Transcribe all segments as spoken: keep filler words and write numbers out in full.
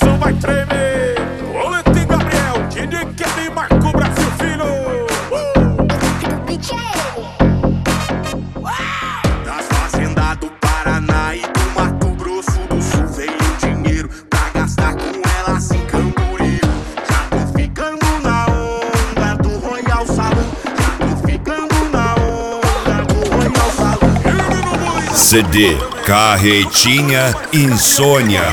som vai tremer. Olete e Gabriel, de Nick e Marco Brasil Filho. Das fazendas do Paraná e do Mato Grosso do Sul veio dinheiro pra gastar com ela sem Camboriú. Já tô ficando na onda do Royal Salão. Já tô ficando na onda do Royal Salão. C D Carretinha Insônia.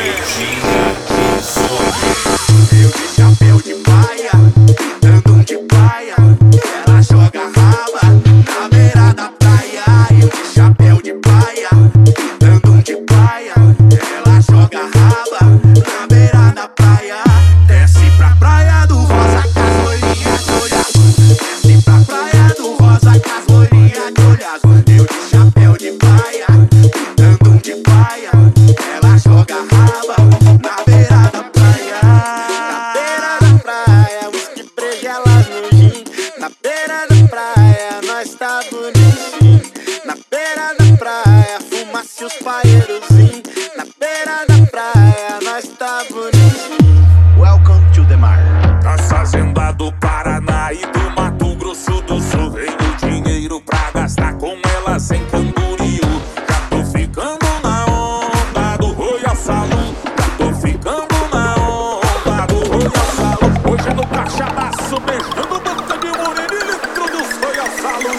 Eu de chapéu de praia, andando de praia, ela joga raba na beira da praia. Eu de chapéu de praia, andando de praia, ela joga raba na beira da praia. Desce pra praia do Rosa com as loirinhas de olho azul. Desce pra praia do Rosa com as loirinhas de olho azul. Eu de chapéu de praia, andando de praia, ela joga raba na beira da praia. Na beira da praia, whisky preso elas no gin. Na beira da praia, nós tá bonitinho. Na beira da praia, fumaça e os paeirozinhos. Na beira da praia, nós tá bonitinho. Welcome to the mar. Das fazendas do Paraná e do Mato Grosso do Sul veio dinheiro pra gastar com ela sem Camboriú. Já tô ficando na onda do Royal Salão. Já tô ficando na onda do Royal Salão. Hoje no caixadaço, beijando boca de morena e litro dos Royal Salão.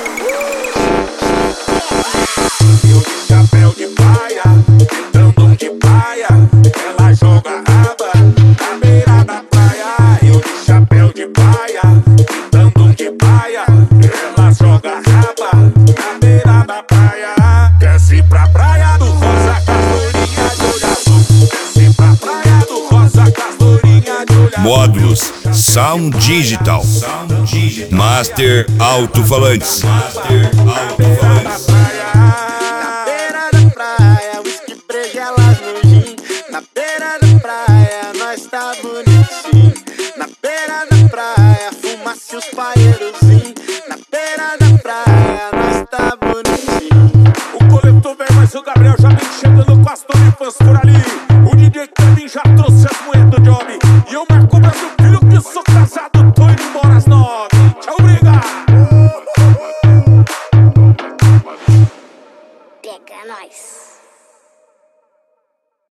Eu de chapéu de praia, andando de praia, ela joga raba na beira da praia. Eu de chapéu de praia, andando de praia, ela joga raba na beira da praia. Desce pra praia do Rosa com as loirinhas de olho azul. Desce pra praia do Rosa com as loirinhas de olho azul. Módulos Sound Digital. Master Alto-Falantes. Master Alto-Falantes. Na beira da praia, whisky preso elas no gin. Na beira da praia, nós tá bonitinho. Na beira da praia, fumaça e os pais.